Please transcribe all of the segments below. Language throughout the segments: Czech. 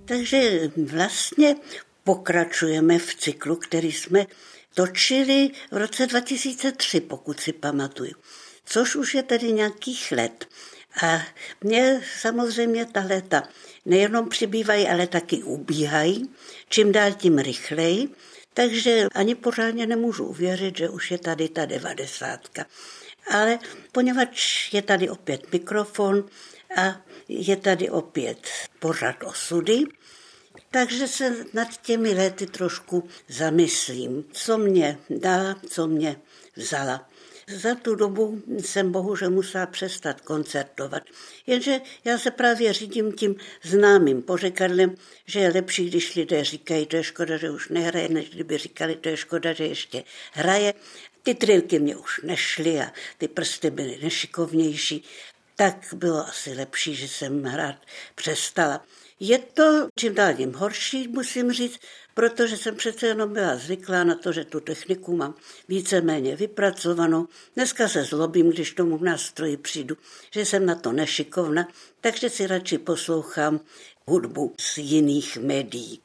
Takže vlastně pokračujeme v cyklu, který jsme točili v roce 2003, pokud si pamatuju. Což už je tedy nějakých let. A mě samozřejmě ta léta nejenom přibývají, ale taky ubíhají, čím dál tím rychleji, takže ani pořádně nemůžu uvěřit, že už je tady ta 90. Ale poněvadž je tady opět mikrofon a je tady opět pořad osudy, takže se nad těmi lety trošku zamyslím, co mě dala, co mě vzala. Za tu dobu jsem bohužel musela přestat koncertovat. Jenže já se právě řídím tím známým pořekadlem, že je lepší, když lidé říkají, to je škoda, že už nehraje, než kdyby říkali, to je škoda, že ještě hraje. Ty trilky mě už nešly a ty prsty byly nešikovnější, tak bylo asi lepší, že jsem hrát přestala. Je to čím dál tím horší, musím říct, protože jsem přece jenom byla zvyklá na to, že tu techniku mám víceméně vypracovanou. Dneska se zlobím, když tomu nástroji přijdu, že jsem na to nešikovna, takže si radši poslouchám hudbu z jiných médií.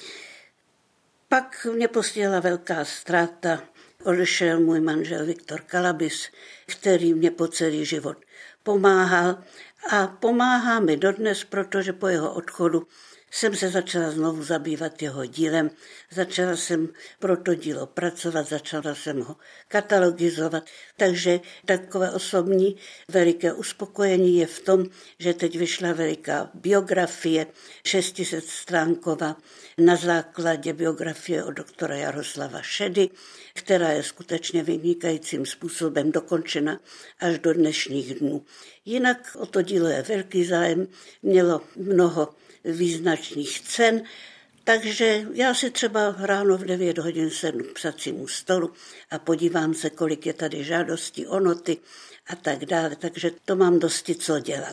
Pak mě postihla velká ztráta. Odešel můj manžel Viktor Kalabis, který mě po celý život pomáhal a pomáhá mi dodnes, protože po jeho odchodu jsem se začala znovu zabývat jeho dílem, začala jsem pro to dílo pracovat, začala jsem ho katalogizovat, takže takové osobní veliké uspokojení je v tom, že teď vyšla veliká biografie 600stránková na základě biografie od doktora Jaroslava Šedy, která je skutečně vynikajícím způsobem dokončena až do dnešních dnů. Jinak o to dílo je velký zájem, mělo mnoho význačných cen, takže já si třeba ráno v 9 hodin sednu k psacímu stolu a podívám se, kolik je tady žádostí o noty a tak dále, takže to mám dosti co dělat.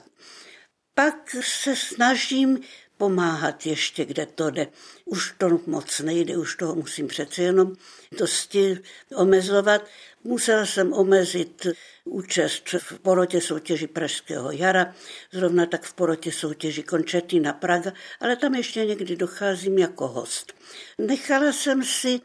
Pak se snažím pomáhat ještě, kde to jde. Už to moc nejde, už toho musím přece jenom dosti omezovat. Musela jsem omezit účast v porotě soutěži Pražského jara, zrovna tak v porotě soutěži Koncertina Praga, ale tam ještě někdy docházím jako host. Nechala jsem si,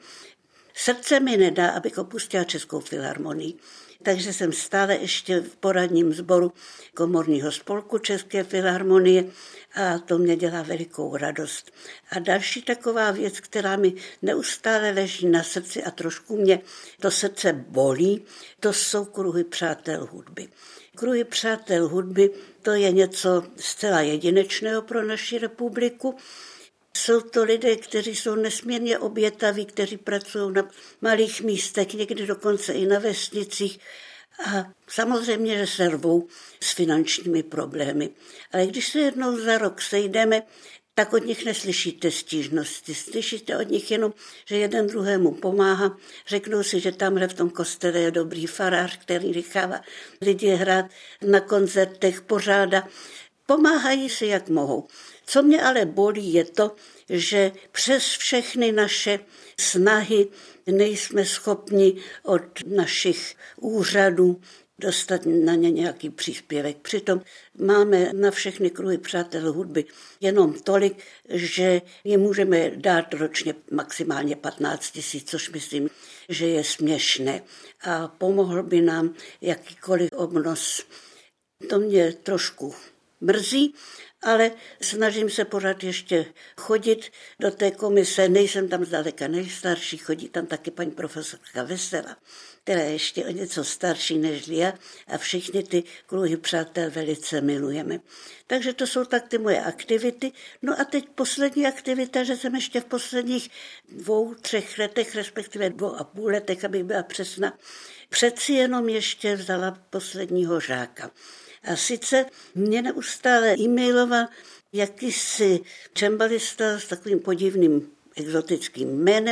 srdce mi nedá, abych opustila Českou filharmonii, takže jsem stále ještě v poradním sboru Komorního spolku České filharmonie a to mě dělá velikou radost. A další taková věc, která mi neustále leží na srdci a trošku mě to srdce bolí, to jsou kruhy přátel hudby. Kruhy přátel hudby, to je něco zcela jedinečného pro naši republiku. Jsou to lidé, kteří jsou nesmírně obětaví, kteří pracují na malých místech, někdy dokonce i na vesnicích a samozřejmě, že se rvou s finančními problémy. Ale když se jednou za rok sejdeme, tak od nich neslyšíte stížnosti. Slyšíte od nich jenom, že jeden druhému pomáhá. Řeknou si, že tamhle v tom kostele je dobrý farář, který nechává lidi hrát na koncertech, pořádá. Pomáhají si, jak mohou. Co mě ale bolí, je to, že přes všechny naše snahy nejsme schopni od našich úřadů dostat na ně nějaký příspěvek. Přitom máme na všechny kruhy přátel hudby jenom tolik, že je můžeme dát ročně maximálně 15 000, což myslím, že je směšné. A pomohl by nám jakýkoliv obnos. To mě trošku mrzí, ale snažím se pořád ještě chodit do té komise, nejsem tam zdaleka nejstarší, chodí tam taky paní profesorka Vesela, která je ještě o něco starší než já a všichni ty kruhy přátel velice milujeme. Takže to jsou tak ty moje aktivity. No a teď poslední aktivita, že jsem ještě v posledních 2-3 letech, respektive 2,5 letech, abych byla přesná, přeci jenom ještě vzala posledního žáka. A sice mě neustále e-mailoval jakýsi čembalista s takovým podivným exotickým jménem,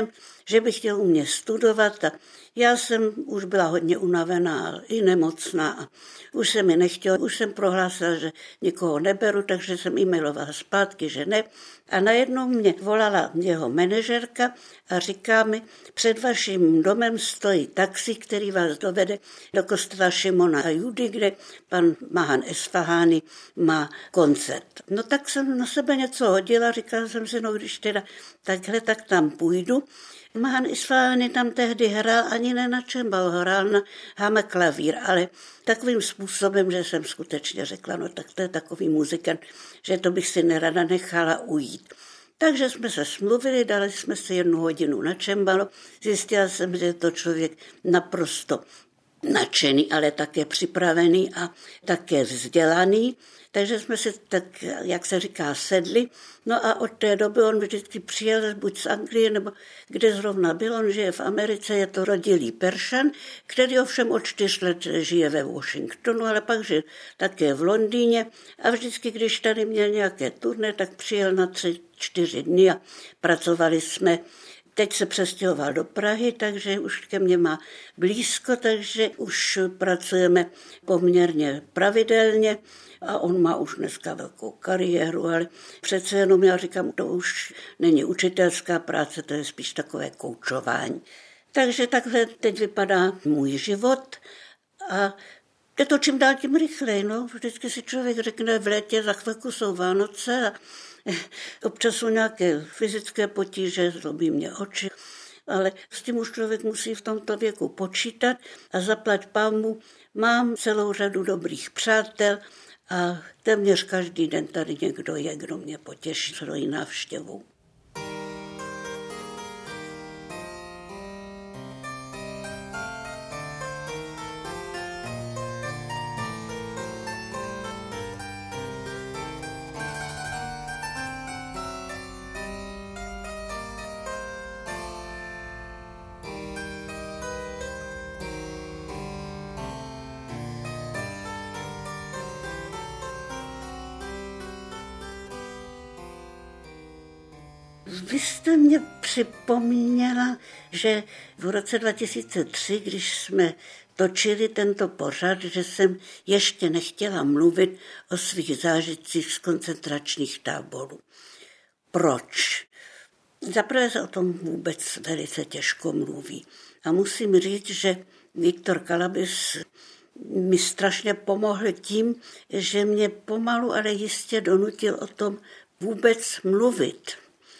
že by chtěl u mě studovat a já jsem už byla hodně unavená i nemocná a už se mi nechtělo, už jsem prohlásila, že nikoho neberu, takže jsem e-mailovala zpátky, že ne. A najednou mě volala jeho manažerka a říká mi, před vaším domem stojí taxi, který vás dovede do kostela Šimona a Judy, kde pan Mahan Esfahani má koncert. No tak jsem na sebe něco hodila, říkala jsem si, no když teda takhle, tak tam půjdu. Mahan Esfahani tam tehdy hrál ani ne na čembal, hrál na klavír, ale takovým způsobem, že jsem skutečně řekla, no tak to je takový muzikant, že to bych si nerada nechala ujít. Takže jsme se smluvili, dali jsme si 1 hodinu na čembalo, zjistila jsem, že je to člověk naprosto nadšený, ale také připravený a také vzdělaný. Takže jsme si tak, jak se říká, sedli. No a od té doby on vždycky přijel buď z Anglie, nebo kde zrovna byl. On žije v Americe, je to rodilý Peršan, který ovšem od 4 let žije ve Washingtonu, ale pak žije také v Londýně. A vždycky, když tady měl nějaké turné, tak přijel na 3-4 dny a pracovali jsme. Teď se přestěhoval do Prahy, takže už ke mně má blízko, takže už pracujeme poměrně pravidelně a on má už dneska velkou kariéru, ale přece jenom já říkám, to už není učitelská práce, to je spíš takové koučování. Takže takhle teď vypadá můj život a je to čím dál tím rychleji. No. Vždycky si člověk řekne v létě, za chvilku jsou Vánoce a občas jsou nějaké fyzické potíže, zlobí mě oči, ale s tím už člověk musí v tomto věku počítat a zaplať pánbůh, mám celou řadu dobrých přátel a téměř každý den tady někdo je, kdo mě potěší svojí návštěvou. Vy jste mě připomněla, že v roce 2003, když jsme točili tento pořad, že jsem ještě nechtěla mluvit o svých zážitcích z koncentračních táborů. Proč? Zaprvé se o tom vůbec velice těžko mluví. A musím říct, že Viktor Kalabis mi strašně pomohl tím, že mě pomalu, ale jistě donutil o tom vůbec mluvit.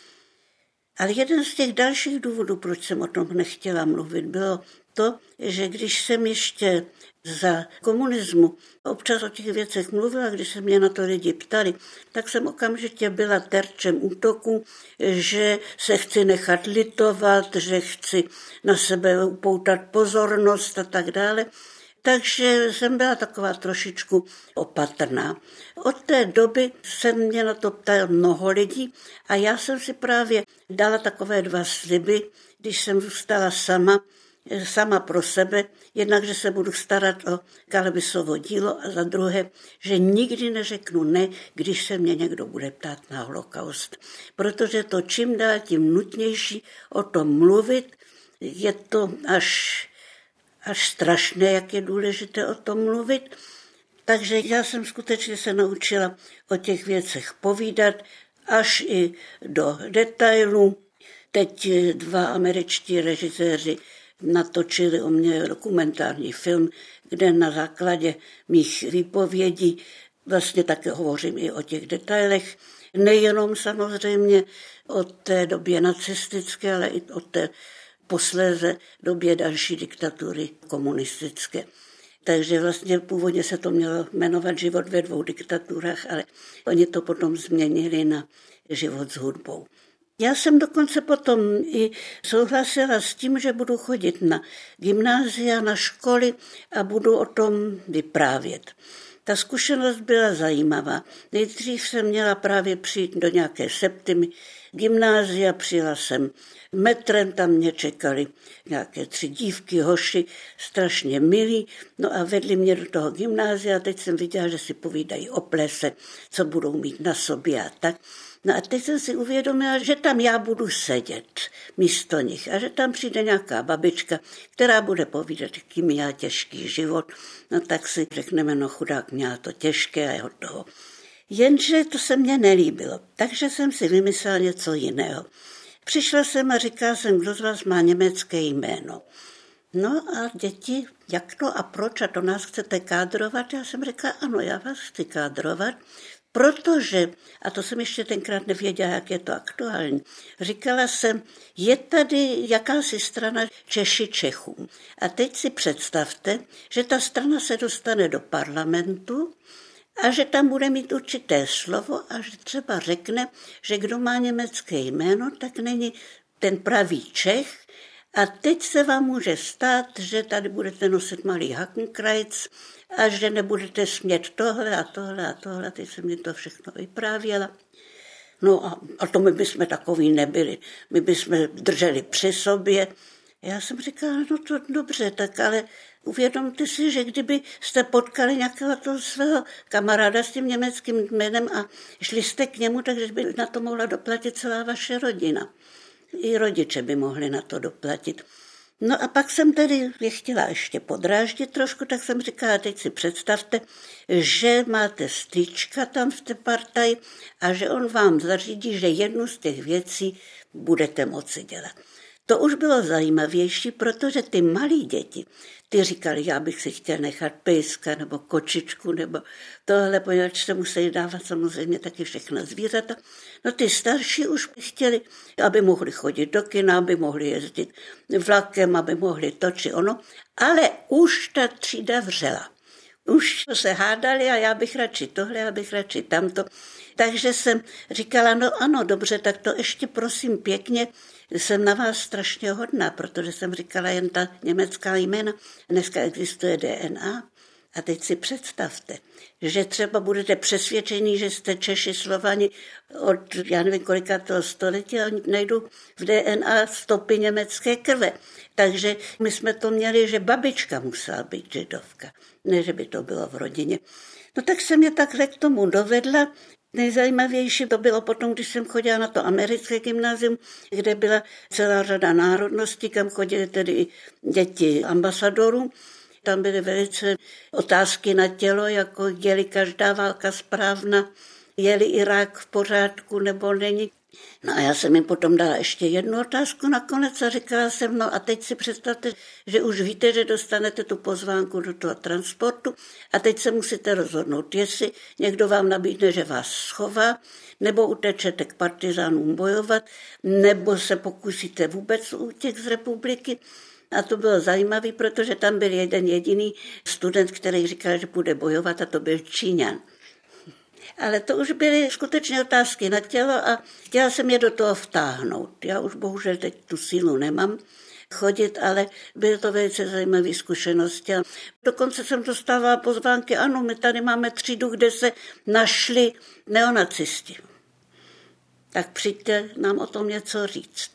Ale jeden z těch dalších důvodů, proč jsem o tom nechtěla mluvit, bylo to, že když jsem ještě za komunismu občas o těch věcech mluvila, když se mě na to lidi ptali, tak jsem okamžitě byla terčem útoku, že se chci nechat litovat, že chci na sebe upoutat pozornost a tak dále. Takže jsem byla taková trošičku opatrná. Od té doby se mě na to ptalo mnoho lidí a já jsem si právě dala takové 2 sliby, když jsem zůstala sama pro sebe, jednak, že se budu starat o Kalabisovo dílo a za druhé, že nikdy neřeknu ne, když se mě někdo bude ptát na holokaust. Protože to čím dál tím nutnější o tom mluvit, je to až strašné, jak je důležité o tom mluvit. Takže já jsem skutečně se naučila o těch věcech povídat až i do detailů. Teď 2 američtí režiséři natočili o mě dokumentární film, kde na základě mých výpovědí vlastně také hovořím i o těch detailech. Nejenom samozřejmě o té době nacistické, ale i o té posléze době další diktatury komunistické. Takže vlastně původně se to mělo jmenovat Život ve 2 diktaturách, ale oni to potom změnili na Život s hudbou. Já jsem dokonce potom i souhlasila s tím, že budu chodit na gymnázia, na školy a budu o tom vyprávět. Ta zkušenost byla zajímavá. Nejdřív jsem měla právě přijít do nějaké Septimy gymnázia, přijela jsem metrem, tam mě čekali nějaké 3 dívky, hoši, strašně milí, no a vedli mě do toho gymnázia a teď jsem viděla, že si povídají o plese, co budou mít na sobě a tak. No a teď jsem si uvědomila, že tam já budu sedět místo nich a že tam přijde nějaká babička, která bude povídat, jaký měla těžký život. No tak si řekneme, no chudák měla to těžké a jeho toho. Jenže to se mně nelíbilo, takže jsem si vymyslela něco jiného. Přišla jsem a říkala jsem, kdo z vás má německé jméno. No a děti, jak to a proč a to nás chcete kádrovat? Já jsem říkala, ano, já vás chci kádrovat, protože, a to jsem ještě tenkrát nevěděla, jak je to aktuální, říkala jsem, je tady jakási strana Češi Čechům. A teď si představte, že ta strana se dostane do parlamentu a že tam bude mít určité slovo a že třeba řekne, že kdo má německé jméno, tak není ten pravý Čech. A teď se vám může stát, že tady budete nosit malý Hakenkreuz a že nebudete smět tohle a tohle a tohle. Teď jsem mi to všechno vyprávěla. No a to my bychom takový nebyli. My bychom drželi při sobě. Já jsem říkala, no to dobře, tak ale uvědomte si, že kdyby jste potkali nějakého toho svého kamaráda s tím německým jménem a šli jste k němu, takže by na to mohla doplatit celá vaše rodina. I rodiče by mohli na to doplatit. No a pak jsem tedy je chtěla ještě podráždit trošku, tak jsem říkala, teď si představte, že máte strýčka tam v té partaji a že on vám zařídí, že jednu z těch věcí budete moci dělat. To už bylo zajímavější, protože ty malí děti, ty říkali, já bych si chtěl nechat pejska nebo kočičku nebo tohle, poněvadž se musí dávat samozřejmě taky všechna zvířata. No ty starší už chtěli, aby mohli chodit do kina, aby mohli jezdit vlakem, aby mohli to či ono, ale už ta třída vřela. Už se hádali a já bych radši tohle, já bych radši tamto. Takže jsem říkala, no ano, dobře, tak to ještě prosím pěkně, jsem na vás strašně hodná, protože jsem říkala jen ta německá jména. Dneska existuje DNA. A teď si představte, že třeba budete přesvědčení, že jste Češi, Slovani od, já nevím kolikátého století, a oni najdou v DNA stopy německé krve. Takže my jsme to měli, že babička musela být židovka, ne, že by to bylo v rodině. No tak se mě takhle k tomu dovedla. Nejzajímavější to bylo potom, když jsem chodila na to americké gymnázium, kde byla celá řada národností, kam chodili tedy i děti ambasadorů. Tam byly velice otázky na tělo, jako je-li každá válka správná, je-li Irák v pořádku nebo není. No a já jsem jim potom dala ještě jednu otázku nakonec a říkala jsem, no a teď si představte, že už víte, že dostanete tu pozvánku do toho transportu a teď se musíte rozhodnout, jestli někdo vám nabídne, že vás schová, nebo utečete k partizánům bojovat, nebo se pokusíte vůbec útěk z republiky. A to bylo zajímavé, protože tam byl jeden jediný student, který říkal, že půjde bojovat, a to byl Číňan. Ale to už byly skutečně otázky na tělo a chtěla jsem je do toho vtáhnout. Já už bohužel teď tu sílu nemám chodit, ale byly to velice zajímavé zkušenosti. A dokonce jsem dostávala pozvánky, ano, my tady máme třídu, kde se našli neonacisti. Tak přijďte nám o tom něco říct.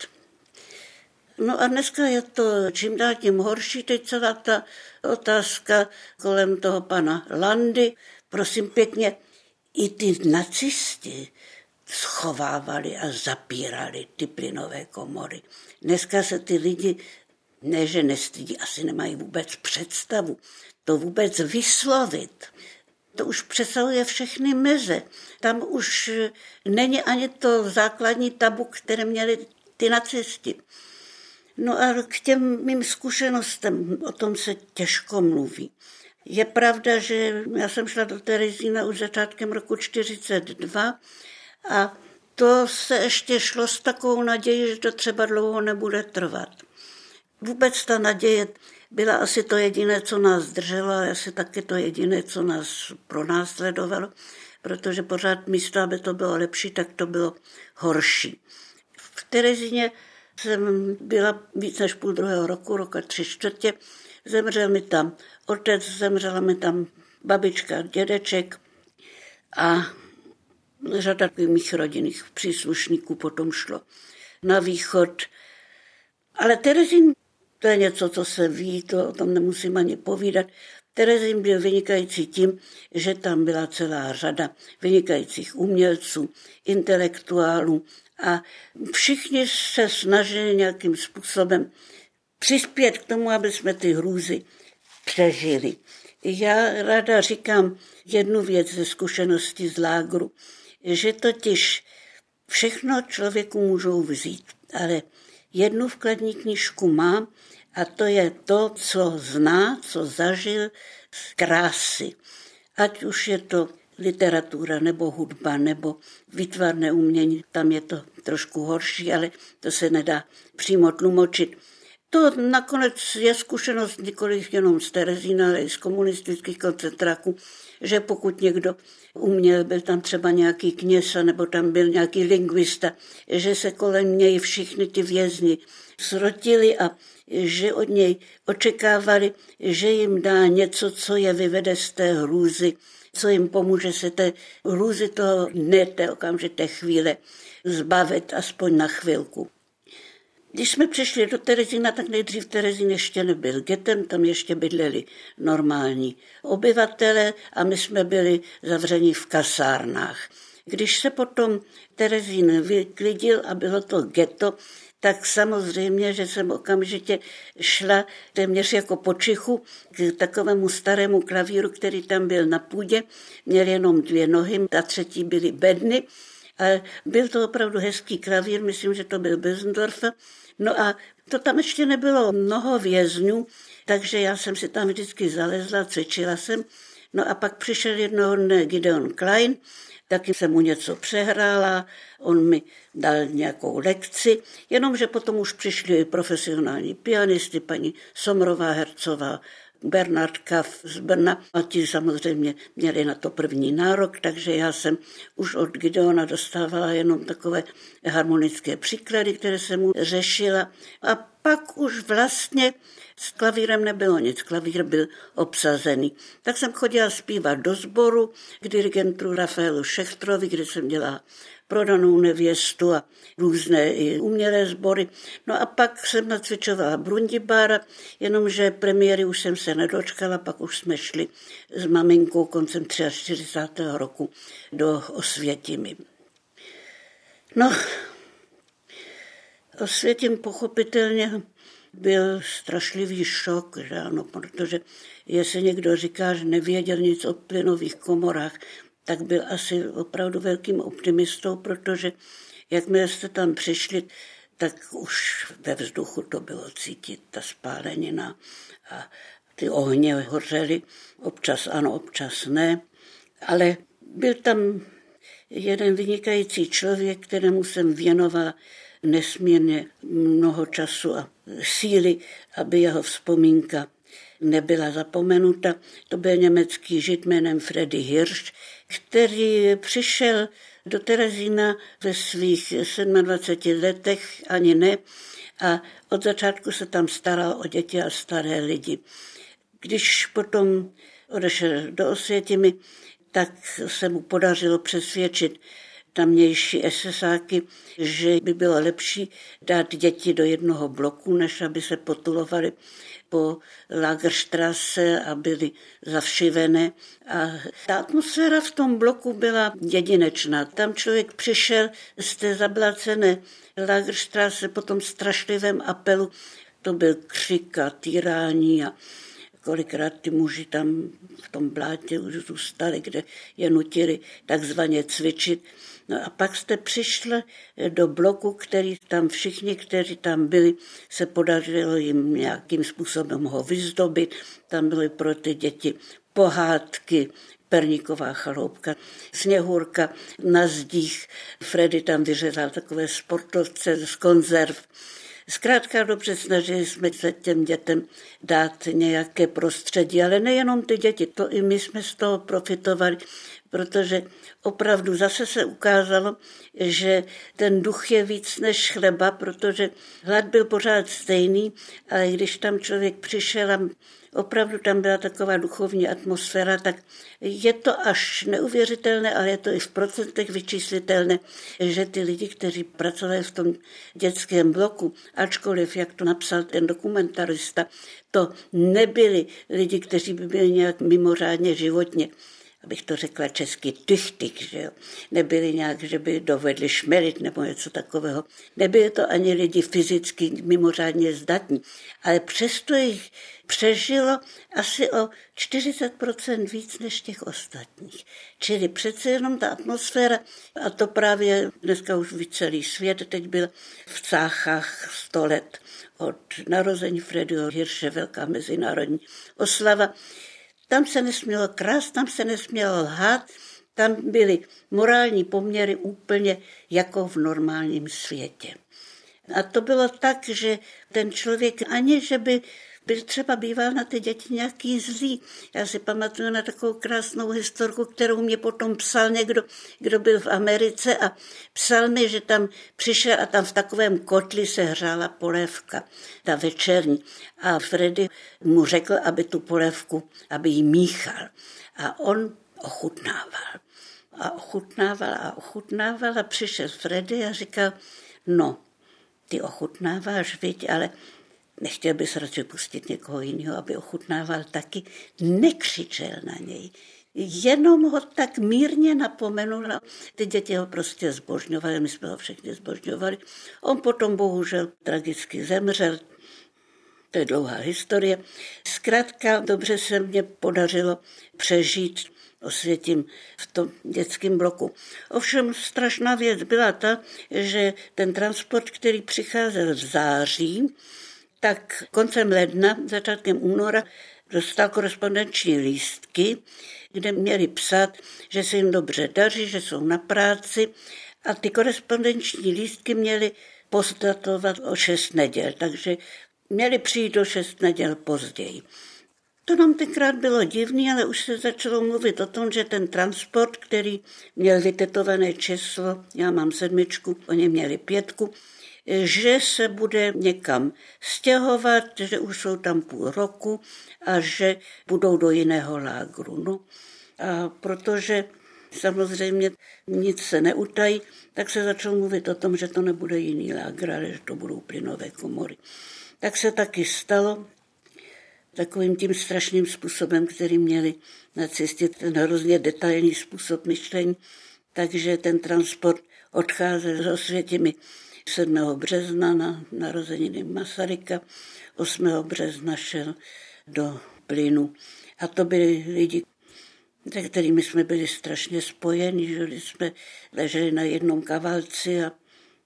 No a dneska je to čím dál tím horší, teď celá ta otázka kolem toho pana Landy. Prosím pěkně, i ty nacisti schovávali a zapírali ty plynové komory. Dneska se ty lidi, ne že nestydí, asi nemají vůbec představu, to vůbec vyslovit. To už přesahuje všechny meze. Tam už není ani to základní tabu, které měli ty nacisti. No a k těm mým zkušenostem, o tom se těžko mluví. Je pravda, že já jsem šla do Terezína už začátkem roku 1942 a to se ještě šlo s takovou nadějí, že to třeba dlouho nebude trvat. Vůbec ta naděje byla asi to jediné, co nás drželo, ale asi taky to jediné, co nás pronásledovalo, protože pořád místo, aby to bylo lepší, tak to bylo horší. V Terezíně jsem byla víc než půl druhého roku, roka 3/4. Zemřel mi tam otec, zemřela mi tam babička, dědeček a řada mých rodinných příslušníků potom šlo na východ. Ale Terezín, to je něco, co se ví, to o tom nemusím ani povídat. Terezín byl vynikající tím, že tam byla celá řada vynikajících umělců, intelektuálů a všichni se snažili nějakým způsobem přispět k tomu, aby jsme ty hrůzy přežili. Já ráda říkám jednu věc ze zkušenosti z lágru, že totiž všechno člověku můžou vzít, ale jednu vkladní knížku má a to je to, co zná, co zažil z krásy. Ať už je to literatura nebo hudba nebo výtvarné umění, tam je to trošku horší, ale to se nedá přímo tlumočit. To nakonec je zkušenost nikoliv jenom z Terezína, ale i z komunistických koncentráků, že pokud někdo uměl, byl tam třeba nějaký kněz nebo tam byl nějaký lingvista, že se kolem něj všichni ty vězni srotili a že od něj očekávali, že jim dá něco, co je vyvede z té hrůzy, co jim pomůže se té hrůzy toho dne, té okamžité chvíle zbavit aspoň na chvilku. Když jsme přišli do Terezína, tak nejdřív Terezín ještě nebyl ghettem, tam ještě bydleli normální obyvatele a my jsme byli zavřeni v kasárnách. Když se potom Terezín vyklidil a bylo to ghetto, tak samozřejmě, že jsem okamžitě šla téměř jako po čichu k takovému starému klavíru, který tam byl na půdě. Měl jenom 2 nohy, a 3. byly bedny. A byl to opravdu hezký klavír, myslím, že to byl Bösendorf. No a to tam ještě nebylo mnoho vězňů, takže já jsem si tam vždycky zalezla, cvičila jsem. No a pak přišel jednoho dne Gideon Klein, taky jsem mu něco přehrála, on mi dal nějakou lekci, jenomže potom už přišli profesionální pianisty, paní Somrová Hercová, Bernard Kaff z Brna a ti samozřejmě měli na to první nárok, takže já jsem už od Gideona dostávala jenom takové harmonické příklady, které jsem mu řešila a pak už vlastně s klavírem nebylo nic, klavír byl obsazený. Tak jsem chodila zpívat do sboru k dirigentu Rafaelu Šechtrovi, kde jsem dělala Prodanou nevěstu a různé i umělé sbory. No a pak jsem nacvičovala Brundibára, jenomže premiéry už jsem se nedočkala, pak už jsme šli s maminkou koncem 43. roku do Osvětimi. No, Osvětim pochopitelně byl strašlivý šok, že ano, protože jestli někdo říká, že nevěděl nic o plynových komorách, tak byl asi opravdu velkým optimistou, protože jakmile jste tam přišli, tak už ve vzduchu to bylo cítit, ta spálenina a ty ohně hořely, občas ano, občas ne, ale byl tam jeden vynikající člověk, kterému jsem věnovala nesmírně mnoho času a síly, aby jeho vzpomínka nebyla zapomenuta. To byl německý žid jménem Freddy Hirsch, který přišel do Terezína ve svých 27 letech, ani ne, a od začátku se tam staral o děti a staré lidi. Když potom odešel do Osvětimi, tak se mu podařilo přesvědčit tamnější SSáky, že by bylo lepší dát děti do jednoho bloku, než aby se potulovali po Lagerstrasse a byly zavšivené. A ta atmosféra v tom bloku byla jedinečná. Tam člověk přišel z té zablacené Lagerstrasse po tom strašlivém apelu. To byl křik a týrání a kolikrát ty muži tam v tom blátě už zůstali, kde je nutili takzvaně cvičit. No a pak jste přišli do bloku, který tam všichni, kteří tam byli, se podařilo jim nějakým způsobem ho vyzdobit. Tam byly pro ty děti pohádky, Perníková chaloupka, Sněhurka na zdích. Freddy tam vyřezal takové sportovce z konzerv. Zkrátka dobře, snažili jsme se těm dětem dát nějaké prostředí, ale nejenom ty děti, to i my jsme z toho profitovali, protože opravdu zase se ukázalo, že ten duch je víc než chleba, protože hlad byl pořád stejný, ale když tam člověk přišel a opravdu tam byla taková duchovní atmosféra, tak je to až neuvěřitelné, ale je to i v procentech vyčíslitelné, že ty lidi, kteří pracovali v tom dětském bloku, ačkoliv, jak to napsal ten dokumentarista, to nebyli lidi, kteří by byli nějak mimořádně životně, abych to řekla česky, tychtyk, že jo. Nebyli nějak, že by dovedli šmelit nebo něco takového. Nebyli to ani lidi fyzicky mimořádně zdatní, ale přesto jich přežilo asi o 40% víc než těch ostatních. Čili přece jenom ta atmosféra, a to právě dneska už ví celý svět, teď byl v Cáchách 100 let od narození Freddieho Hirsche, velká mezinárodní oslava. Tam se nesmělo krást, tam se nesmělo lhát, tam byly morální poměry úplně jako v normálním světě. A to bylo tak, že ten člověk ani, že by byl třeba býval na ty děti nějaký zlý. Já si pamatuju na takovou krásnou historku, kterou mě potom psal někdo, kdo byl v Americe a psal mi, že tam přišel a tam v takovém kotli se hřála polévka, ta večerní. A Freddy mu řekl, aby tu polévku, aby ji míchal. A on ochutnával. A ochutnával a přišel Freddy a říkal, no, ty ochutnáváš, viď, ale nechtěl bys radši pustit někoho jiného, aby ochutnával taky. Nekřičel na něj. Jenom ho tak mírně napomenul. Ty děti ho prostě zbožňovali, my jsme ho všechny zbožňovali. On potom bohužel tragicky zemřel. To je dlouhá historie. Zkrátka dobře se mně podařilo přežít, osvětím, v tom dětském bloku. Ovšem strašná věc byla ta, že ten transport, který přicházel v září, tak koncem ledna, začátkem února dostal korespondenční lístky, kde měli psát, že se jim dobře daří, že jsou na práci a ty korespondenční lístky měly postdatovat o 6 neděl, takže měli přijít o 6 neděl později. To nám tenkrát bylo divný, ale už se začalo mluvit o tom, že ten transport, který měl vytetované číslo, já mám 7, oni měli 5, že se bude někam stěhovat, že už jsou tam půl roku a že budou do jiného lágru. No, a protože samozřejmě nic se neutají, tak se začalo mluvit o tom, že to nebude jiný lágr, ale že to budou plynové komory. Tak se taky stalo takovým tím strašným způsobem, který měli nacisti, ten hrozně detailní způsob myšlení, takže ten transport odcházel z Osvětimi 7. března na narozeniny Masaryka, 8. března šel do plynu. A to byli lidi, se kterými jsme byli strašně spojeni, že jsme leželi na jednom kavalci a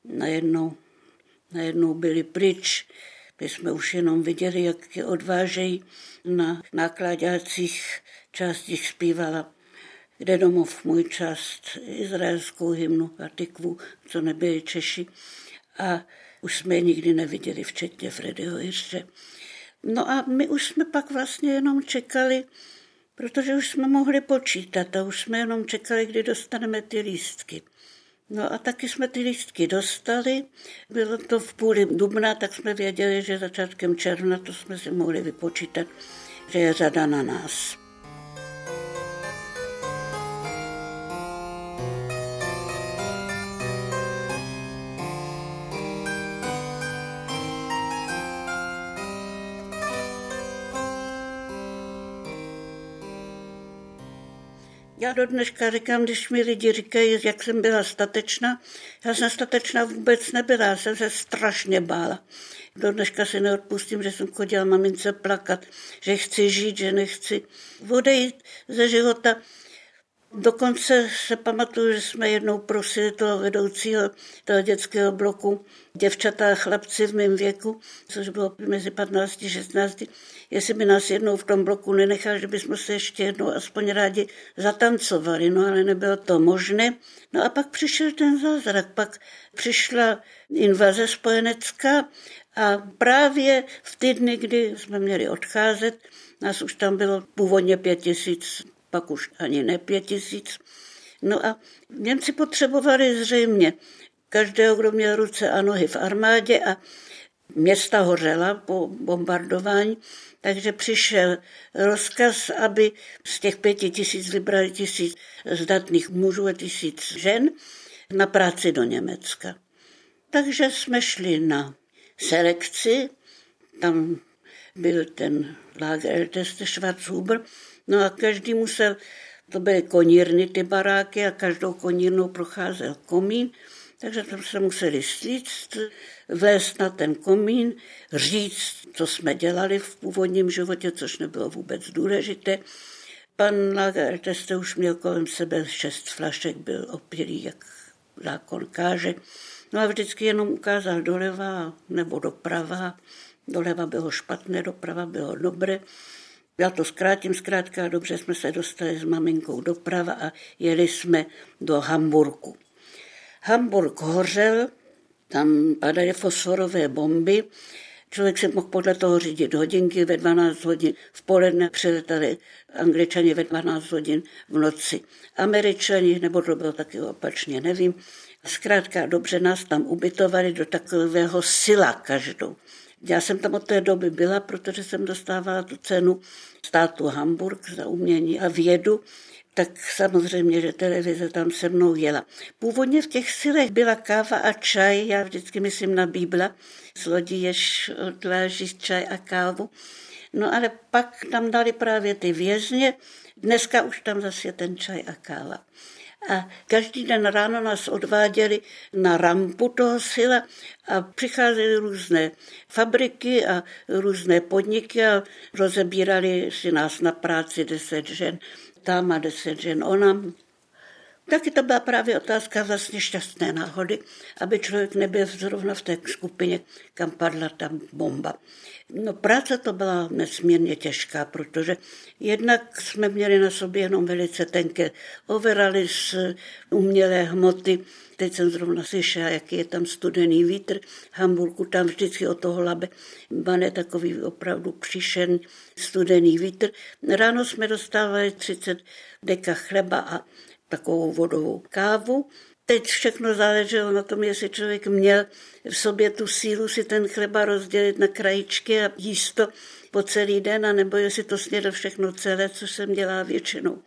najednou byli pryč. My jsme už jenom viděli, jak je odvážejí. Na nákladácích částích zpívala Kde domov můj část, izraelskou hymnu a tikvu, co nebyli Češi. A už jsme je nikdy neviděli, včetně Freddieho Hirsche. No a my už jsme pak vlastně jenom čekali, protože už jsme mohli počítat a už jsme jenom čekali, kdy dostaneme ty lístky. No a taky jsme ty lístky dostali, bylo to v půli dubna, tak jsme věděli, že začátkem června, to jsme si mohli vypočítat, že je řada na nás. Já do dneška říkám, když mi lidi říkají, jak jsem byla statečná, já jsem statečná vůbec nebyla, já jsem se strašně bála. Do dneška si neodpustím, že jsem chodila mamince plakat, že chci žít, že nechci odejít ze života. Dokonce se pamatuju, že jsme jednou prosili toho vedoucího toho dětského bloku, děvčata a chlapci v mém věku, což bylo mezi 15 a 16, jestli by nás jednou v tom bloku nenechal, že bychom se ještě jednou aspoň rádi zatancovali, no ale nebylo to možné. No a pak přišel ten zázrak, pak přišla invaze spojenecká a právě v ty dny, kdy jsme měli odcházet, nás už tam bylo původně 5 000 pak už ani ne 5000. No a Němci potřebovali zřejmě každého, kdo měl ruce a nohy v armádě a města hořela po bombardování, takže přišel rozkaz, aby z těch 5000 vybrali 1000 zdatných mužů a 1000 žen na práci do Německa. Takže jsme šli na selekci, tam byl ten Lagerteste Schwarzhuber, no a každý musel, to byly konírny ty baráky a každou konírnou procházel komín, takže tam se museli slíct, vlézt na ten komín, říct, co jsme dělali v původním životě, což nebylo vůbec důležité. Pan Lagerteste už měl kolem sebe 6 flašek, byl opilý, jak zákon káže. No a vždycky jenom ukázal doleva nebo doprava. Doleva bylo špatné, doprava bylo dobré. Já to zkrátím, zkrátka dobře jsme se dostali s maminkou doprava a jeli jsme do Hamburku. Hamburg hořel, tam padaly fosforové bomby, člověk se mohl podle toho řídit hodinky, ve 12 hodin v poledne přiletali Angličani, ve 12 hodin v noci Američani, nebo to bylo taky opačně, nevím. Zkrátka dobře nás tam ubytovali do takového sila každou. Já jsem tam od té doby byla, protože jsem dostávala tu cenu státu Hamburg za umění a vědu, tak samozřejmě, že televize tam se mnou jela. Původně v těch silech byla káva a čaj, já vždycky myslím na Bíbla, z lodí jež odváží čaj a kávu. No ale pak tam dali právě ty vězně, dneska už tam zase je ten čaj a káva. A každý den ráno nás odváděli na rampu toho sila a přicházely různé fabriky a různé podniky a rozebírali si nás na práci 10 žen tam a 10 žen onam. Taky to byla právě otázka vlastně šťastné náhody, aby člověk nebyl zrovna v té skupině, kam padla tam bomba. No práce to byla nesmírně těžká, protože jednak jsme měli na sobě jenom velice tenké overaly z umělé hmoty. Teď jsem zrovna slyšela, jaký je tam studený vítr. V Hamburku tam vždycky od toho labe bane takový opravdu příšerný studený vítr. Ráno jsme dostávali 30 deka chleba a takovou vodovou kávu. Teď všechno záleželo na tom, jestli člověk měl v sobě tu sílu si ten chleba rozdělit na krajíčky a jíst to po celý den, anebo jestli to snědl všechno celé, co jsem dělala většinou.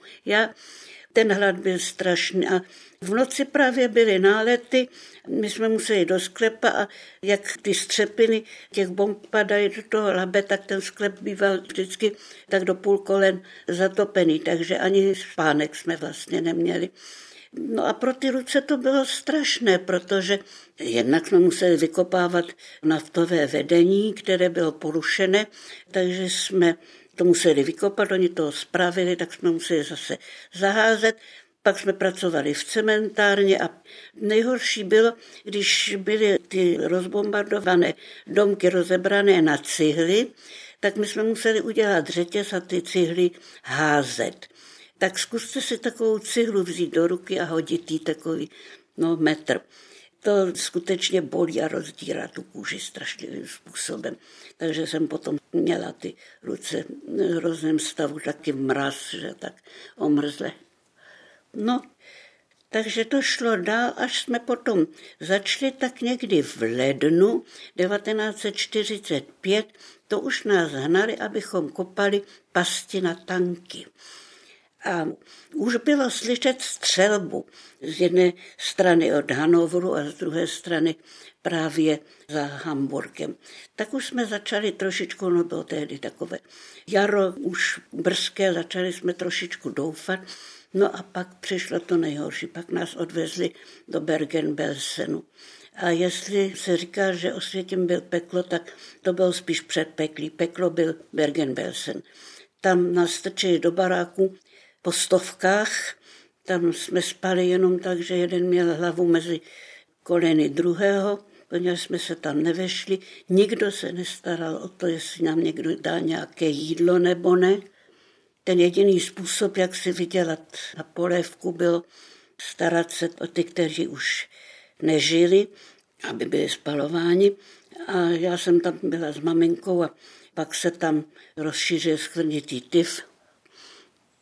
Ten hlad byl strašný a v noci právě byly nálety, my jsme museli do sklepa a jak ty střepiny těch bomb padaly do toho labe, tak ten sklep býval vždycky tak do půl kolen zatopený, takže ani spánek jsme vlastně neměli. No a pro ty ruce to bylo strašné, protože jednak jsme museli vykopávat naftové vedení, které bylo porušené, takže jsme to museli vykopat, oni to spravili, tak jsme museli zase zaházet. Pak jsme pracovali v cementárně a nejhorší bylo, když byly ty rozbombardované domky rozebrané na cihly, tak my jsme museli udělat řetěz a ty cihly házet. Tak zkuste si takovou cihlu vzít do ruky a hodit jí takový metr. To skutečně bolí a rozdírá tu kůži strašlivým způsobem. Takže jsem potom měla ty ruce v hrozném stavu, taky mraz, že tak omrzle. No, takže to šlo dál, až jsme potom začali tak někdy v lednu 1945, to už nás hnali, abychom kopali pasti na tanky. A už bylo slyšet střelbu z jedné strany od Hannoveru a z druhé strany právě za Hamburgem. Tak už jsme začali trošičku, no bylo tehdy takové jaro, už brzké, začali jsme trošičku doufat. No a pak přišlo to nejhorší, pak nás odvezli do Bergen-Belsenu. A jestli se říká, že Osvětim byl peklo, tak to bylo spíš předpeklí. Peklo byl Bergen-Belsen. Tam nás strčili do baráku po stovkách, tam jsme spali jenom tak, že jeden měl hlavu mezi koleny druhého, protože jsme se tam nevešli. Nikdo se nestaral o to, jestli nám někdo dá nějaké jídlo nebo ne. Ten jediný způsob, jak si vydělat na polévku, bylo starat se o ty, kteří už nežili, aby byli spalováni. A já jsem tam byla s maminkou a pak se tam rozšířil skvrnitý tyf.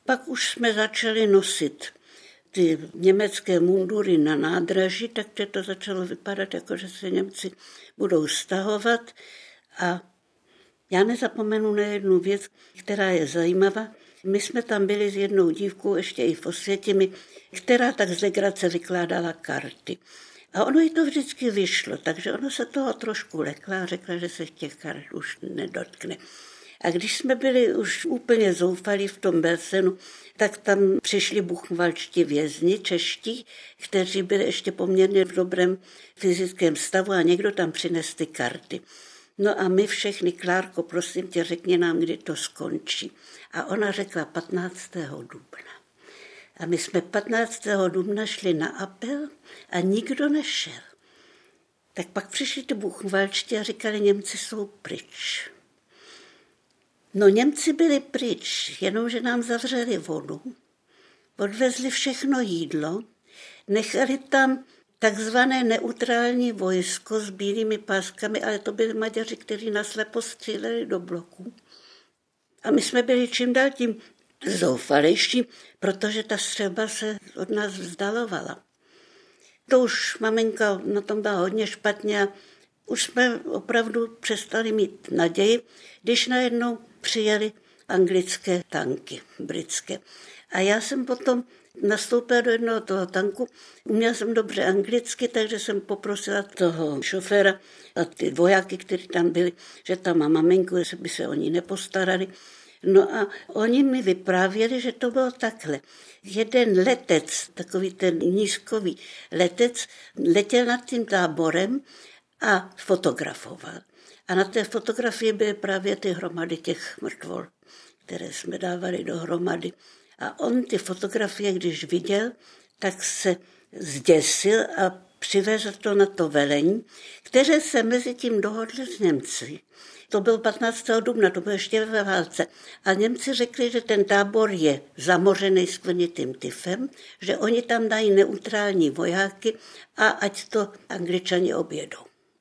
Pak už jsme začali nosit ty německé mundury na nádraží, takže to začalo vypadat, jako že se Němci budou stahovat. A já nezapomenu na jednu věc, která je zajímavá. My jsme tam byli s jednou dívkou, ještě i v Osvětimi, která tak z legrace vykládala karty. A ono jí to vždycky vyšlo, takže ono se toho trošku lekla a řekla, že se těch karet už nedotkne. A když jsme byli už úplně zoufalí v tom Bersenu, tak tam přišli buchenwaldští vězni, čeští, kteří byli ještě poměrně v dobrém fyzickém stavu a někdo tam přines ty karty. No a my všechny, Klárko, prosím tě, řekni nám, kdy to skončí. A ona řekla 15. dubna. A my jsme 15. dubna šli na apel a nikdo nešel. Tak pak přišli ty buchenwaldští a říkali, Němci jsou pryč. No Němci byli pryč, jenomže nám zavřeli vodu, odvezli všechno jídlo, nechali tam takzvané neutrální vojsko s bílými páskami, ale to byli Maďaři, kteří naslepo stříleli do bloku. A my jsme byli čím dál tím zoufalejší, protože ta střelba se od nás vzdalovala. To už maminka na tom byla hodně špatně a už jsme opravdu přestali mít naději, když najednou přijeli anglické tanky, britské. A já jsem potom nastoupila do jednoho toho tanku, uměla jsem dobře anglicky, takže jsem poprosila toho šoféra a ty vojáky, kteří tam byli, že tam má maminku, jestli by se o ní nepostarali. No a oni mi vyprávěli, že to bylo takhle. Jeden letec, takový ten nízkový letec, letěl nad tím táborem a fotografoval. A na té fotografii byly právě ty hromady těch mrtvol, které jsme dávali dohromady. A on ty fotografie, když viděl, tak se zděsil a přivezl to na to velení, které se mezi tím dohodli s Němci. To byl 15. dubna, to bylo ještě ve válce. A Němci řekli, že ten tábor je zamořený skvrnitým tyfem, že oni tam dají neutrální vojáky a ať to Angličani objedou.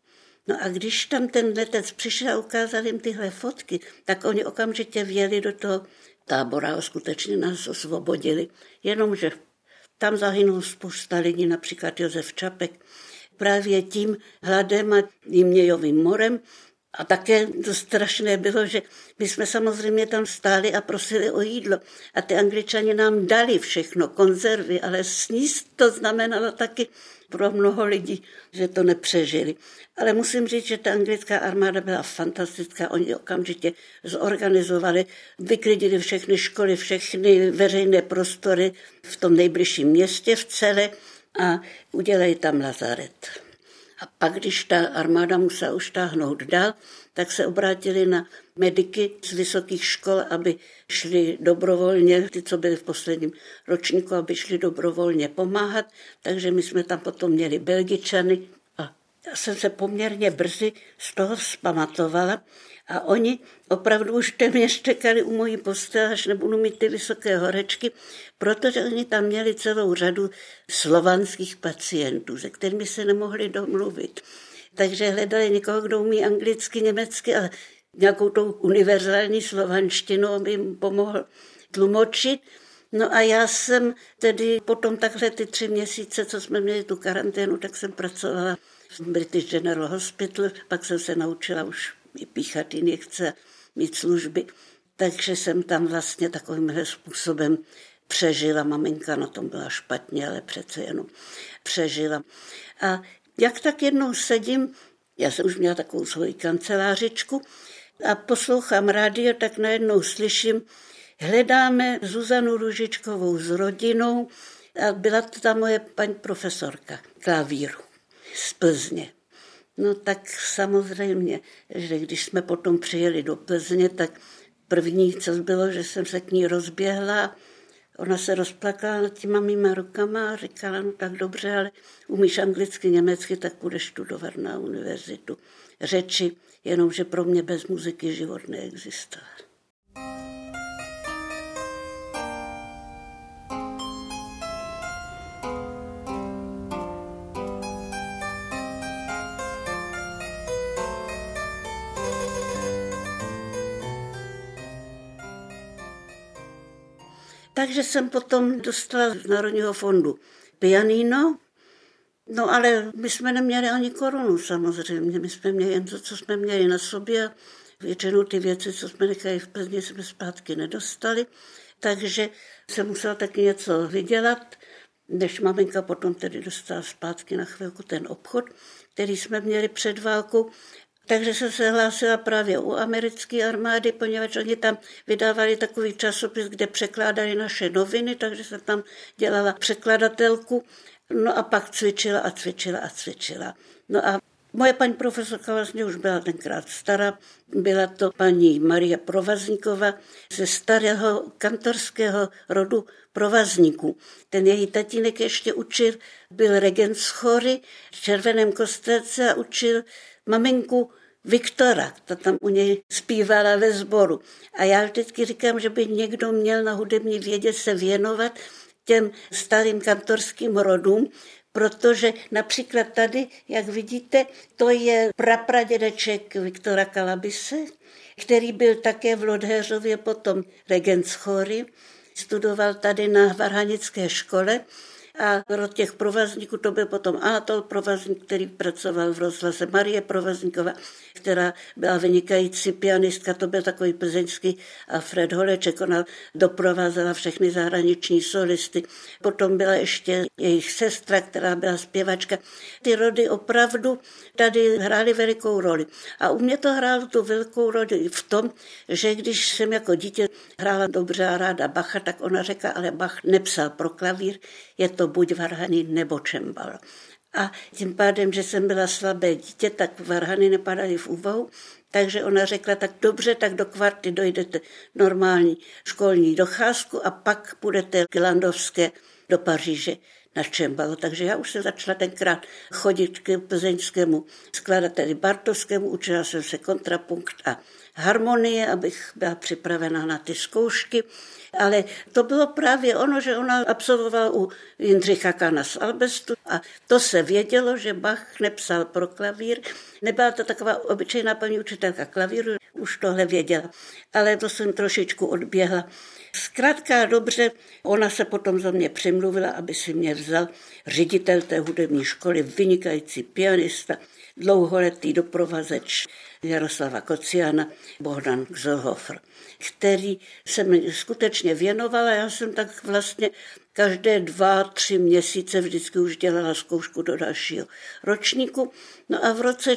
No a když tam ten letec přišel a ukázal jim tyhle fotky, tak oni okamžitě vjeli do toho tábora a skutečně nás osvobodili. Jenomže tam zahynul spousta lidí, například Josef Čapek, právě tím hladem a Jmějovým morem. A také to strašné bylo, že my jsme samozřejmě tam stáli a prosili o jídlo. A ty Angličani nám dali všechno, konzervy, ale sníst to znamenalo taky pro mnoho lidí, že to nepřežili. Ale musím říct, že ta anglická armáda byla fantastická. Oni okamžitě zorganizovali, vyklidili všechny školy, všechny veřejné prostory v tom nejbližším městě v Celle a udělali tam lazaret. A pak, když ta armáda musela už táhnout dál, tak se obrátili na mediky z vysokých škol, aby šli dobrovolně, ty, co byli v posledním ročníku, aby šli dobrovolně pomáhat. Takže my jsme tam potom měli Belgičany a já jsem se poměrně brzy z toho vzpamatovala. A oni opravdu už téměř čekali u mojí postele, až nebudu mít ty vysoké horečky, protože oni tam měli celou řadu slovanských pacientů, se kterými se nemohli domluvit. Takže hledali někoho, kdo umí anglicky, německy, ale nějakou tou univerzální slovanštinu, aby jim pomohl tlumočit. No a já jsem tedy potom takhle ty 3 měsíce, co jsme měli tu karanténu, tak jsem pracovala v British General Hospital, pak jsem se naučila už píchat injekce, mít služby. Takže jsem tam vlastně takovýmhle způsobem přežila. Maminka na tom byla špatně, ale přece jenom přežila. A jak tak jednou sedím, já jsem už měla takovou svoji kancelářičku a poslouchám rádio, tak najednou slyším, hledáme Zuzanu Růžičkovou s rodinou a byla to ta moje paní profesorka klavíru z Plzně. No tak samozřejmě, že když jsme potom přijeli do Plzně, tak první, co bylo, že jsem se k ní rozběhla. Ona se rozplakala nad těma mýma rukama a říkala, no tak dobře, ale umíš anglicky, německy, tak půjdeš studovat na univerzitu řeči, jenomže pro mě bez muziky život neexistoval. Takže jsem potom dostala z Národního fondu pianino, no ale my jsme neměli ani korunu samozřejmě, my jsme měli jen to, co jsme měli na sobě. Většinou ty věci, co jsme nechali v Plzni, jsme zpátky nedostali, takže jsem musela taky něco vydělat, než maminka potom tedy dostala zpátky na chvilku ten obchod, který jsme měli před válkou. Takže jsem se hlásila právě u americké armády, poněvadž oni tam vydávali takový časopis, kde překládali naše noviny, takže jsem tam dělala překladatelku, no a pak cvičila a cvičila a cvičila. No a moje paní profesorka vlastně už byla tenkrát stará, byla to paní Marie Provazníková ze starého kantorského rodu Provazníků. Ten její tatínek ještě učil, byl regent z chory v Červeném Kostelce a učil maminku Viktora, ta tam u něj zpívala ve sboru. A já vždycky říkám, že by někdo měl na hudební vědě se věnovat těm starým kantorským rodům, protože například tady, jak vidíte, to je prapradědeček Viktora Kalabise, který byl také v Lodhéřově potom regent z chory, studoval tady na Varhanické škole a rod těch Provazníků to byl potom Anatol Provazník, který pracoval v rozhlase, Marie Provazníková, která byla vynikající pianistka, to byl takový plzeňský a Fred Holeček, ona doprovázela všechny zahraniční solisty. Potom byla ještě jejich sestra, která byla zpěvačka. Ty rody opravdu tady hrály velikou roli. A u mě to hrálo tu velkou roli v tom, že když jsem jako dítě hrála dobře a ráda Bacha, tak ona řekla, ale Bach nepsal pro klavír, je to buď varhany nebo čembalo. A tím pádem, že jsem byla slabé dítě, tak varhany nepadaly v úvahu, takže ona řekla, tak dobře, tak do kvarty dojdete normální školní docházku a pak půjdete k Landovské do Paříže na čembalo. Takže já už jsem začala tenkrát chodit k plzeňskému skladateli Bartovskému, učila jsem se kontrapunkt a harmonie, abych byla připravena na ty zkoušky. Ale to bylo právě ono, že ona absolvovala u Jindřicha Kana z Albestu a to se vědělo, že Bach nepsal pro klavír. Nebyla to taková obyčejná paní učitelka klavíru, už tohle věděla, ale to jsem trošičku odběhla. Zkrátka dobře, ona se potom za mě přimluvila, aby si mě vzal ředitel té hudební školy, vynikající pianista, dlouholetý doprovazeč Jaroslava Kociana, Bohdan Gzolhofer, který se mi skutečně věnovala. Já jsem tak vlastně každé 2-3 měsíce vždycky už dělala zkoušku do dalšího ročníku. No a v roce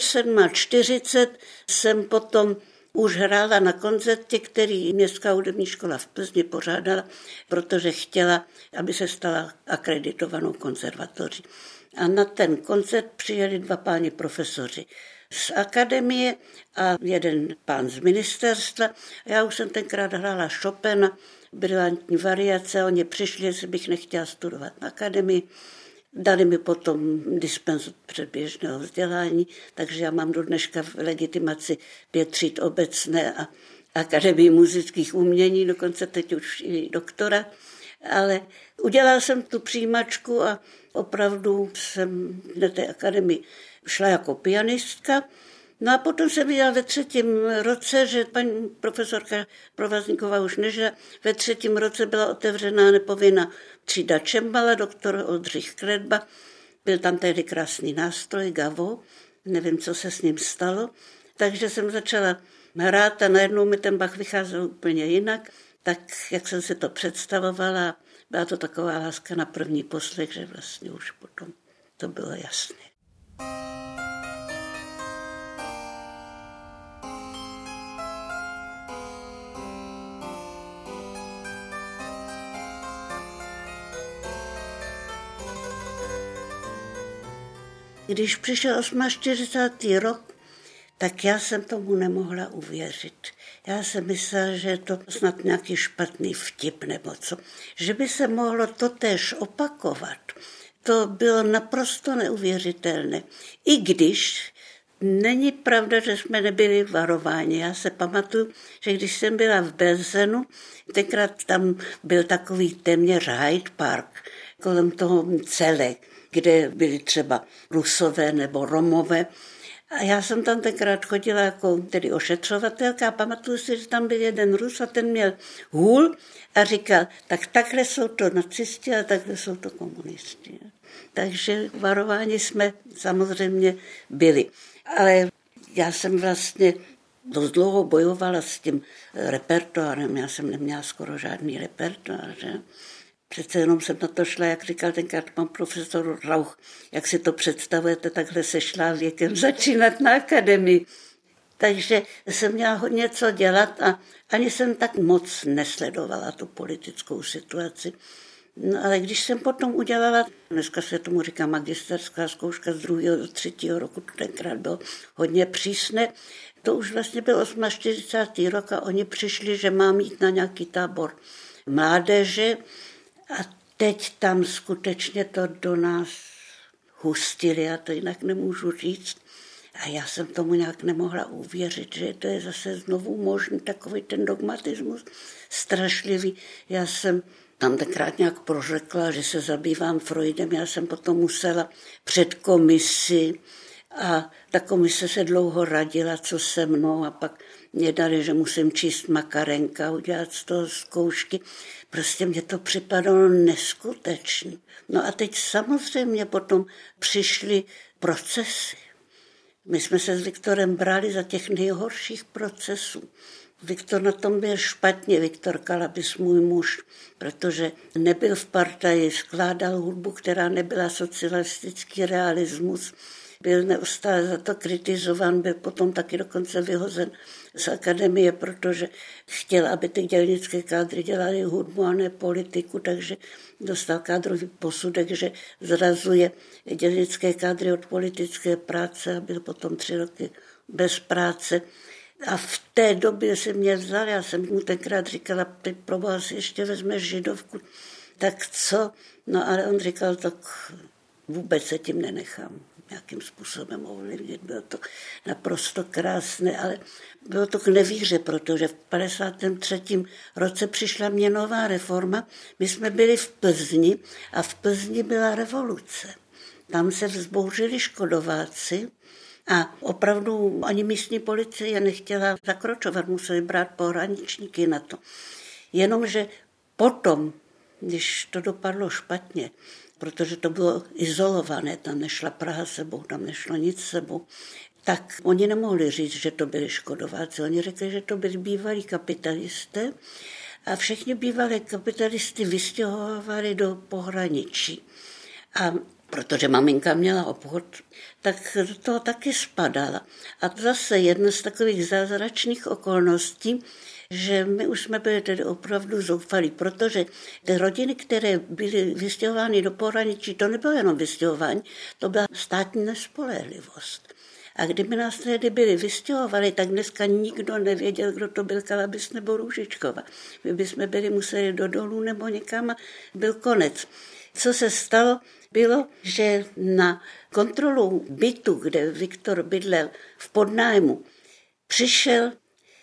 47 jsem potom už hrála na koncertě, který Městská hudební škola v Plzni pořádala, protože chtěla, aby se stala akreditovanou konzervatoří. A na ten koncert přijeli 2 páni profesoři z akademie a jeden pán z ministerstva. Já už jsem tenkrát hrála Chopina, brilantní variace, oni přišli, jestli bych nechtěla studovat na akademii. Dali mi potom dispenzu předběžného vzdělání, takže já mám do dneška v legitimaci 5 tříd obecné a Akademii muzických umění, dokonce teď už i doktora. Ale udělala jsem tu přijímačku a opravdu jsem na té akademii šla jako pianistka. No a potom jsem viděla ve 3. roce, že paní profesorka Provazníková už nežila. Ve 3. roce byla otevřená nepovinná třída čembala, doktor Oldřich Kredba. Byl tam tehdy krásný nástroj, gavo, nevím, co se s ním stalo. Takže jsem začala hrát a najednou mi ten Bach vycházel úplně jinak, tak jak jsem si to představovala. Byla to taková láska na první poslech, že vlastně už potom to bylo jasné. Když přišel 48. rok, tak já jsem tomu nemohla uvěřit. Já jsem myslela, že je to snad nějaký špatný vtip nebo co. Že by se mohlo totéž opakovat. To bylo naprosto neuvěřitelné. I když není pravda, že jsme nebyli varováni. Já se pamatuju, že když jsem byla v Belzenu, tenkrát tam byl takový téměř Hyde Park, kolem toho celé, kde byli třeba Rusové nebo Romové. A já jsem tam tenkrát chodila jako tedy ošetřovatelka a pamatuju si, že tam byl jeden Rus a ten měl hůl a říkal, tak takhle jsou to nacisti a takhle jsou to komunisti. Takže varováni jsme samozřejmě byli. Ale já jsem vlastně dost dlouho bojovala s tím repertoárem. Já jsem neměla skoro žádný repertoár, že? Přece jenom jsem na to šla, jak říkal tenkrát pan profesor Rauch, jak si to představujete, takhle se šla věkem začínat na akademii. Takže jsem měla hodně co dělat a ani jsem tak moc nesledovala tu politickou situaci. No ale když jsem potom udělala, dneska se tomu říká magisterská zkouška z 2. do 3. roku, to tenkrát bylo hodně přísné, to už vlastně byl 48. rok a oni přišli, že mám jít na nějaký tábor mládeže a teď tam skutečně to do nás hustili, já to jinak nemůžu říct. A já jsem tomu nějak nemohla uvěřit, že to je zase znovu možný takový ten dogmatismus strašlivý. Já jsem tam tenkrát nějak prořekla, že se zabývám Freudem, já jsem potom musela před komisi a ta komise se dlouho radila, co se mnou a pak mě dali, že musím číst Makarenka, udělat z toho zkoušky. Prostě mně to připadalo neskutečné. No a teď samozřejmě potom přišly procesy. My jsme se s Viktorem brali za těch nejhorších procesů. Viktor na tom byl špatně, Viktor Kalabis, můj muž, protože nebyl v partaji, skládal hudbu, která nebyla socialistický realismus, byl neustále za to kritizován, byl potom taky dokonce vyhozen z akademie, protože chtěl, aby ty dělnické kádry dělali hudbu a ne politiku, takže dostal kádrový posudek, že zrazuje dělnické kádry od politické práce a byl potom 3 roky bez práce. A v té době se mě vzal, já jsem mu tenkrát říkala, ty proboha si ještě vezmeš židovku, tak co? No ale on říkal, tak vůbec se tím nenechám nějakým způsobem ovlivnit. Bylo to naprosto krásné, ale bylo to k nevíře, protože v 53. roce přišla měnová reforma. My jsme byli v Plzni a v Plzni byla revoluce. Tam se vzbouřili škodováci a opravdu ani místní policie nechtěla zakročovat, museli brát pohraničníky na to. Jenomže potom, když to dopadlo špatně, protože to bylo izolované, tam nešla Praha sebou, tam nešlo nic sebou, tak oni nemohli říct, že to byli škodováci. Oni řekli, že to byli bývalí kapitalisté a všichni bývalí kapitalisty vystěhovali do pohraničí. A protože maminka měla obchod, tak do toho taky spadala. A to zase jedna z takových zázračných okolností, že my už jsme byli tedy opravdu zoufalí, protože ty rodiny, které byly vystěhovány do pohraničí, to nebylo jenom vystěhování, to byla státní nespolehlivost. A kdyby nás tehdy byli vystěhovali, tak dneska nikdo nevěděl, kdo to byl Kalabis nebo Růžičkova. My bychom byli museli do dolů nebo někam a byl konec. Co se stalo, bylo, že na kontrolu bytu, kde Viktor bydlel v podnájmu, přišel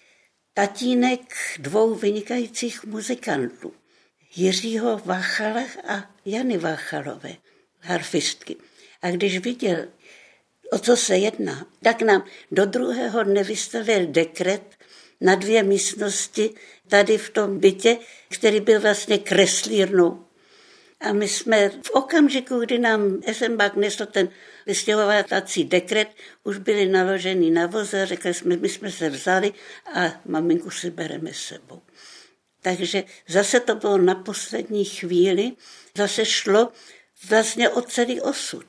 tatínek 2 vynikajících muzikantů, Jiřího Váchala a Jany Váchalové, harfistky. A když viděl, o co se jedná, tak nám do 2. dne vystavil dekret na 2 místnosti tady v tom bytě, který byl vlastně kreslírnou. A my jsme v okamžiku, kdy nám Esenbach nesl ten vystěhovací dekret, už byli naložený na voze a řekli jsme, my jsme se vzali a maminku si bereme sebou. Takže zase to bylo na poslední chvíli, zase šlo vlastně o celý osud.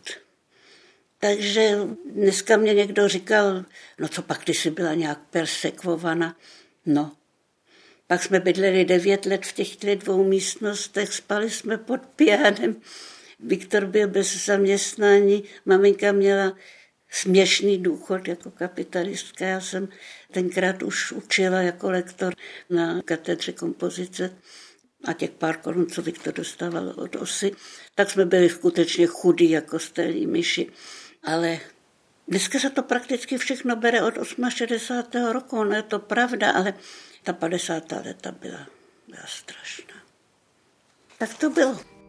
Takže dneska mě někdo říkal, no co pak, ty jsi byla nějak persekvovaná, no. Pak jsme bydleli 9 let v těch 2 místnostech, spali jsme pod pianem. Viktor byl bez zaměstnání, maminka měla směšný důchod jako kapitalistka. Já jsem tenkrát už učila jako lektor na katedře kompozice a těch pár korun, co Viktor dostával od OSY, tak jsme byli skutečně chudí jako stélí myši. Ale dneska se to prakticky všechno bere od 68. roku, no je to pravda, ale ta 50. léta byla strašná. Tak to bylo.